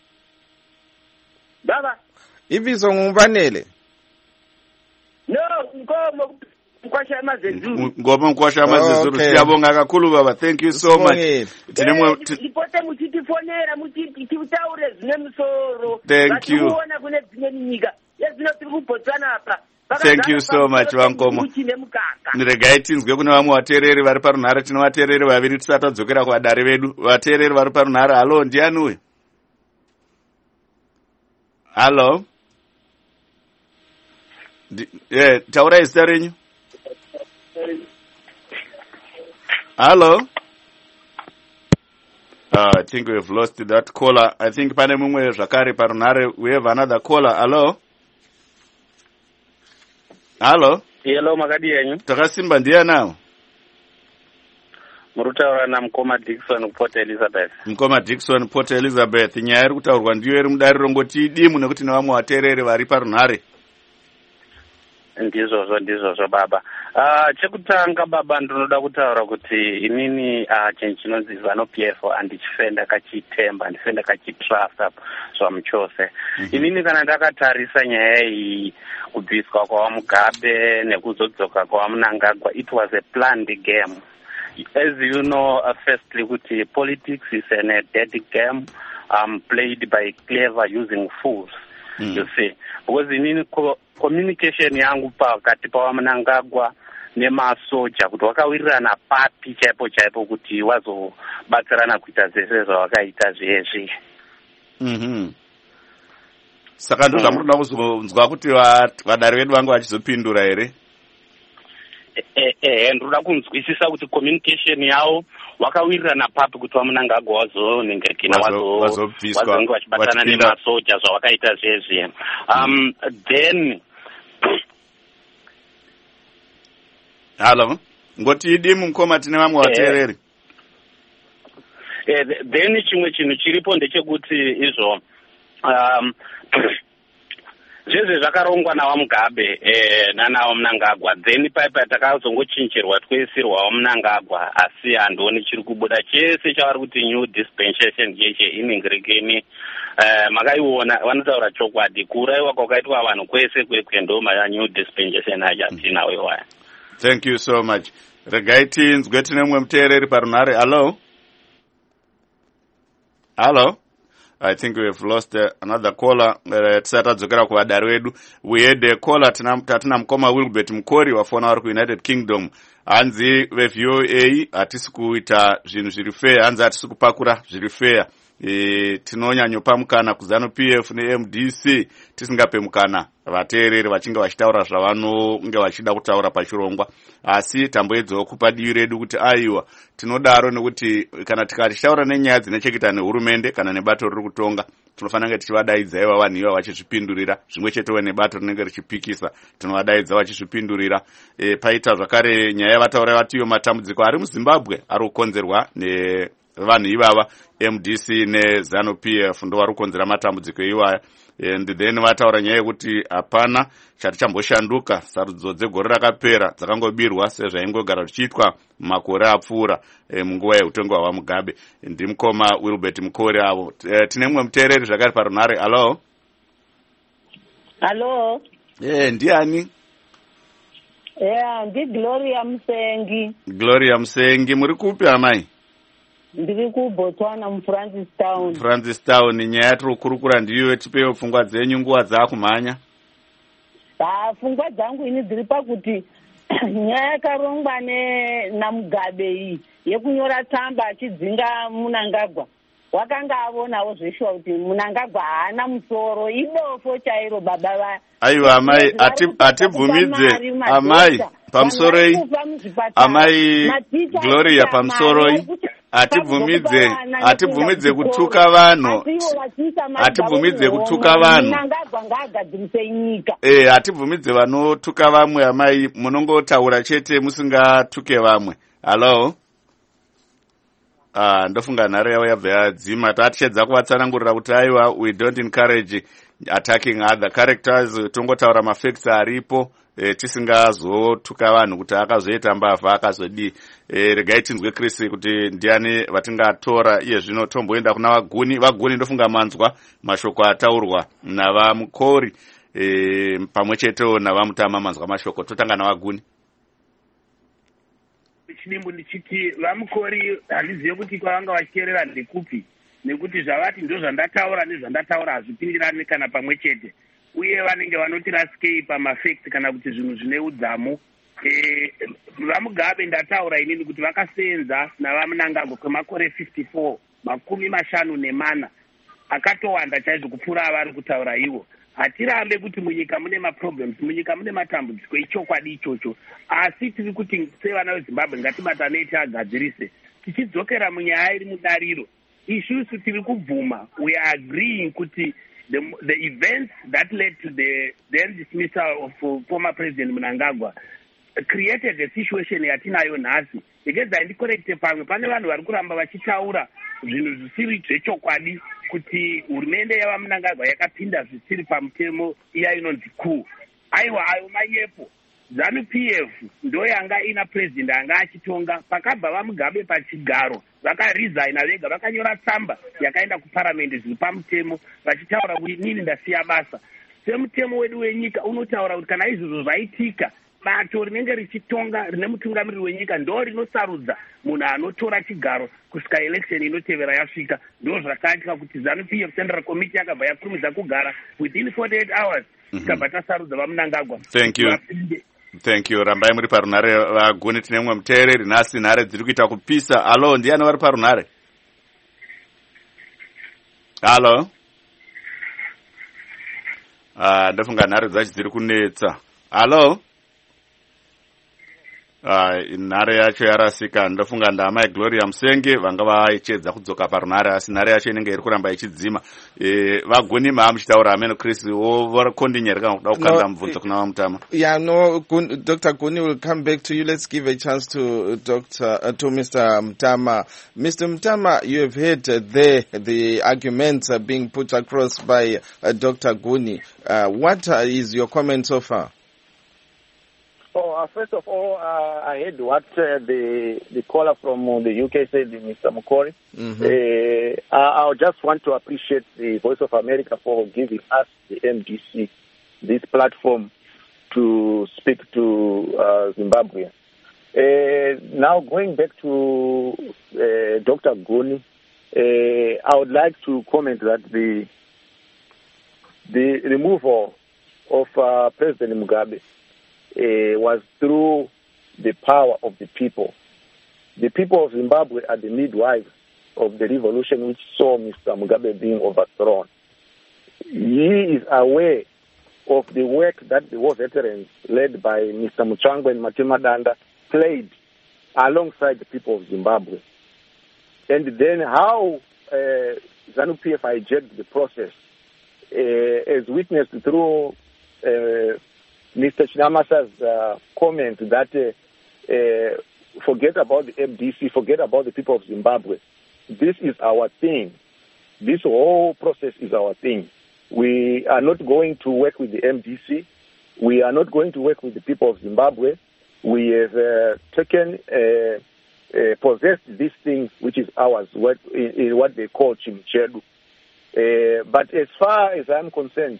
Baba. Ibizo nguvanele. No, Nkomo mkwasha amazezulu. Ngoba mkwasha amazezulu. Siyabonga kakhulu baba. Thank you so much. Ipote muchitifonera muchitaure zvine musoro. Thank you. Kuona kune dzimwe nyika. Yezvino tiri kuBotswana apa. Thank you so much Vankomo. Ndiregai tinzwe kune vamwe vateereri vari parunhare. Tino vateereri vaviri tisati tadzokera kuvadare vedu. Vateereri vari parunhare. Halo, ndiani uyu? Halo. Taurai zita renyu. Hello? I think we've lost that caller. I think pane mumwe zvakare parunhare. We have another caller. Hello? Hello? Hello, makadi yenyu. Takasimba ndianawo. Murutaura naMukoma Dickson Port Elizabeth. Mukoma Dickson Port Elizabeth. Nyaya iri kutaurwa ndiyo iri mudariro ngoti idimu nekuti nevamwe vateereri vari parunhare. Ndizvozvo baba. Chekutanga baba ndinoda kutaura kuti inini chinhu chinonzi ZANU-PF handichifenda kachitemba, ndifenda kachitrust zvamuchose. Inini kana ndakatarisa nyaya iyi kubviswa kwaMugabe nekuzodzoka kwaMnangagwa, it was a planned game. As you know, firstly, kuti politics is a dead game played by clever using fools. You see, because inini communication yangu pakati paMnangagwa nemasoja kuti wakawirirana papi chaipo chaipo kuti wazobatsirana kuita zvese zvawakaita zviyezvi. Saka ndo zvamunoda kuzonzwa kuti vadari vedu vange vachizopindura here? Ndoda kunzwisisa kuti communication yavo wakawirirana papi kuti vaMnangagwa wazonyengerekina wazonge vachibatana nemasoja zvawakaita zviyezvi. Then halo, ngoti idi mukoma tine vamwe vateereri. Then chimwe chinhu chiripo ndechekuti izvo zvese zvakarongwa nawaMugabe nanawo Mnangagwa, then paipa takazongochinjirwa tikoisirwawo Mnangagwa, asi handioni chiri kubuda chese chavari kuti new dispensation cheche inyengerekeni. Makaiona vanotaura chokwadi, kuuraiwa kwakaitwa vanhu kwese kwendo maya new dispensation hajatinawo iwaya. Thank you so much. Regai tinzwe tine mumwe muteereri parunhare. Hello? I think we have lost another caller. Tisatadzokera kuvadari vedu. We had a caller tatina mukoma Wilbert Mukori wafona vari kuUnited Kingdom. Hanzi veVOA hatisi kuita zvinhu zviri fair, hanzi hatisi kupakura zviri fair. Tinonyanyopa mukana kuzanu PF neMDC tisingape mukana vateereri vachinge vachitaura zvavanonge vachida kutaura pachirongwa, asi tamboedzawo kupa divi redu kuti aiwa tinodaro nekuti kana tikataura nenyaya dzinechekuita nehurumende kana nebato riri kutonga tinofanira tichivadaidza iva vanhu iva vachizvipindurira, zvimwe chetewo nebato rinenge richipikisa tinovadaidza vachizvipindurira. Paita zvakare nyaya yavataura vati iyo matambudziko ari muZimbabwe ari kukonzerwa nevanhu ivava MDC neZanu PF ndo vari kukonzera matambudziko iwaya. And then vataura nyaya yekuti hapana chati chamboshanduka, sarudzo dzegore rakapera dzakangobirwa sezvaingogara zvichiitwa makore apfuura munguva yeutongo hwaMugabe. Ndimukoma Wilbert Mukori avo. Tine mumwe muteereri zvakare parunhare. Halo. Ndiani? Ndi Gloria Musengi. Gloria Musengi, muri kupi amai? Ndiri kuBotswana muFrancistown. Francistown. Nyaya yatiri kukurukura ndiyo, tipewo pfungwa dzenyu nguva dzakumhanya. Pfungwa dzangu ini dziri pakuti nyaya yakarongwa naMugabe iyi yekunyora tsamba achidzinga Mnangagwa, wakanga avonawo zveshuwa kuti Mnangagwa haana musoro, idofo chairo baba. Aiwa amai, atibvumidze amai pamusoroi, amai Gloria pamusoroi, atibvumidze kutuka vanhu, atibvumidze kutuka vanhu, atibvumidze vanotuka vamwe amai, munongotaura chete musingatuke vamwe. Hello? Ndofunga nhare yavo yabva yadzima. Tatichedza kuvatsanangurira kuti aiwa we don't encourage attacking other characters, tongotaura mafacts aripo, tisingazotuka vanhu kuti akazoita mbavha akazodii. Regai tinzwe Chris kuti ndiani vatingatora iye zvino. Tomboenda kuna vaguni ndofunga manzwa mashoko ataurwa navaMukori pamwe chetewo navamutama manzwa mashoko. Totanga navaguni. Chidimbu ndichiti vaMukori handizive kuti kwavanga vachiteerera ndekupi, nekuti zvavati ndo zvandataura nezvandataura hazvipindirani kana pamwe chete, uye vanenge vanoti raskei pamafacts kana kuti zvinhu zvine udzamu. VaMugabe ndataura inini kuti vakasenza navaMnangagwa kwemakore 54, 54 akatowanda chaizvo kupfuura avari kutaura ivo. Hatirambe kuti munyika mune maproblems, munyika mune matambudziko, ichokwadi ichocho, asi tiri kuti sevana veZimbabwe ngatibatanei tiagadzirise. Tichidzokera munyaya iri mudariro, isusu tiri kubvuma, we are agreeing kuti the events that led to the then dismissal of former President Mnangagwa created a situation yatinayo nhasi. Igedza ndikorekte pamwe pane vanhu vari kuramba vachitaura zvinhu zvisiri zvechokwadi kuti hurumende yavaMnangagwa yakapinda zvisiri pamutemo iya inonzi coup. Aiwa ayo manyepo. Zanu PF ndo yanga ina president anga achitonga, pakabva vaMugabe pachigaro vakaresigna vega, vakanyora tsamba yakaenda kuparliament zviri pamutemo vachitaura kuti nini ndasiya basa. Semutemo wedu wenyika unotaura kuti kana izvozvo zvaitika, bato rinenge richitonga rine mutungamiriri wenyika ndo rinosarudza munhu anotora chigaro kusvika election inotevera yasvika. Ndo zvakaita kuti Zanu PF Central Committee yakabva yakurumidza kugara within 48 hours ikabva tasarudza vaMnangagwa. Thank you. Thank you. Rambai muri parunare vagoni tine mumwe muteereri nhasi nhare dziri kuita kupisa. Halo, ndiani vari parunare? Halo? Ndofunga nhare dzacho dziri kunetsa. Halo? Nhare yacho yarasika. Ndofunga ndamai Gloria Musenge vanga vaichedza kudzoka parunare asi nhare yacho inenge iri kuramba ichidzima. Vagoni maamuchitaura Ameno Chris vokondinyere kana kuda kukanda mubvunzo kuna Vamutama. Yeah, no, Dr. Guni will come back to you. Let's give a chance to Mr. Mutama. Mr. Mutama, you have heard the arguments being put across by Dr. Guni. What is your comment so far? First of all, I heard what the caller from the UK said, Mr. Mukori. I just want to appreciate the Voice of America for giving us, the MDC, this platform to speak to Zimbabwe. Now, going back to Dr. Guni, I would like to comment that the removal of President Mugabe was through the power of the people. The people of Zimbabwe are the midwives of the revolution which saw Mr. Mugabe being overthrown. He is aware of the work that the war veterans led by Mr. Muchangwa and Matima Danda played alongside the people of Zimbabwe. And then how ZANU-PF hijacked the process, as witnessed through Mr. Chinamasa's comment that forget about the MDC, forget about the people of Zimbabwe. This is our thing. This whole process is our thing. We are not going to work with the MDC. We are not going to work with the people of Zimbabwe. We have possessed this thing which is ours, what they call Chimchedu. But as far as I'm concerned,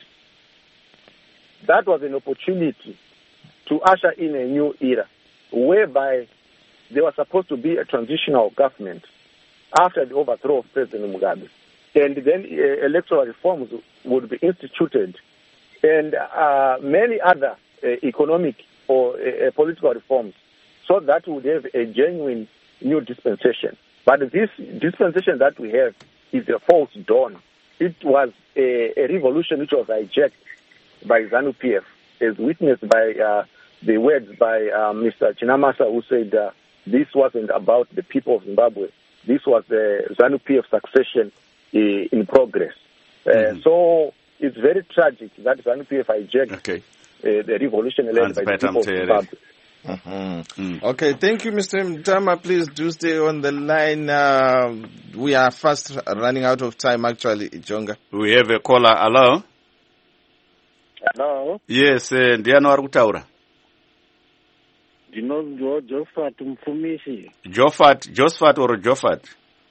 that was an opportunity to usher in a new era, whereby there was supposed to be a transitional government after the overthrow of President Mugabe. And then electoral reforms would be instituted, and many other economic or political reforms, so that we would have a genuine new dispensation. But this dispensation that we have is a false dawn. It was a revolution which was hijacked by ZANU-PF, as witnessed by the words by Mr. Chinamasa, who said this wasn't about the people of Zimbabwe. This was the ZANU-PF succession in progress. So it's very tragic that ZANU-PF hijacked the revolution led by the people of Zimbabwe. Okay, thank you, Mr. Mutama. Please do stay on the line. We are fast running out of time, actually, Jonga. We have a caller. Hello? Hello? Yes, ndiani vari kutaura? Ndinonzwa Josephat Mfumisi. Josephat or Jofat?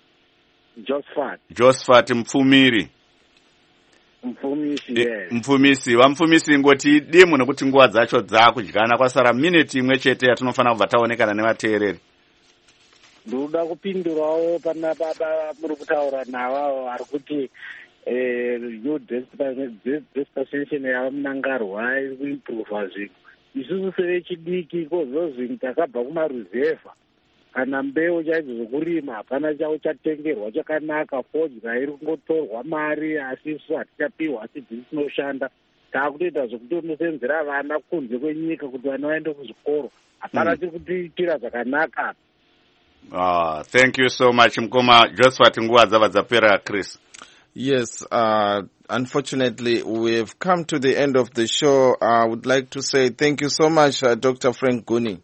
Josephat Mfumiri. Mfumisi, yes. Mfumisi, Vamfumisi ngoti dimu nekuti nguva dzacho dzakudyana kwasara minute imwe chete yatinofana kubva taonekana nevateereri. Ndoda kupindurawo pana baba muri kutaura navo vari kuti new dispensation yavamunangarwa iri kuimprova zvinhu. Isusu sevechidiki kozozvinhu takabva kumaruzevha kana mbeu chaidzo zokurima hapana chavo chatengerwa chakanaka, fodya iri kungotorwa mari asi isu hatichapiwa asi dziri tinoshanda. Taakutoita zvokutonosenzera vana kunze kwenyika kuti vana vaende kuzvikoro, hapana tiri kutiitira zvakanaka. Thank you so much, Mkoma. Josephat, nguva dzava dzapera, Chris. Yes, unfortunately, we have come to the end of the show. I would like to say thank you so much, Dr. Frank Guni.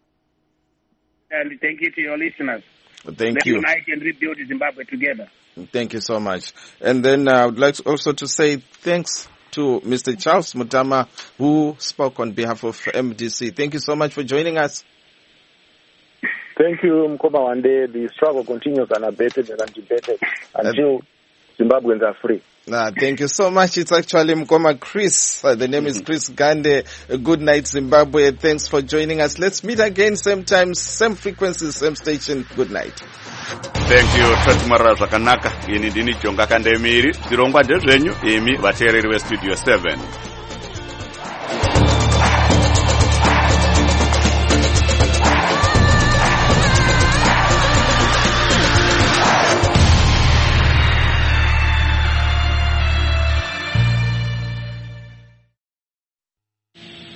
And thank you to your listeners. Thank you. Let's unite and rebuild Zimbabwe together. Thank you so much. And then I would like also to say thanks to Mr. Charles Mutama, who spoke on behalf of MDC. Thank you so much for joining us. Thank you, Mkoma Wande. The struggle continues unabated and undebated until Zimbabweans are free. Thank you so much. It's actually Mkoma Chris. The name is Chris Gande. Good night, Zimbabwe. Thanks for joining us. Let's meet again, same time, same frequency, same station. Good night. Thank you. Tatimarara zvakanaka. Ini ndini Jonga Kandemiri. Zvirongwa ndezvenyu imi vateereri veStudio 7.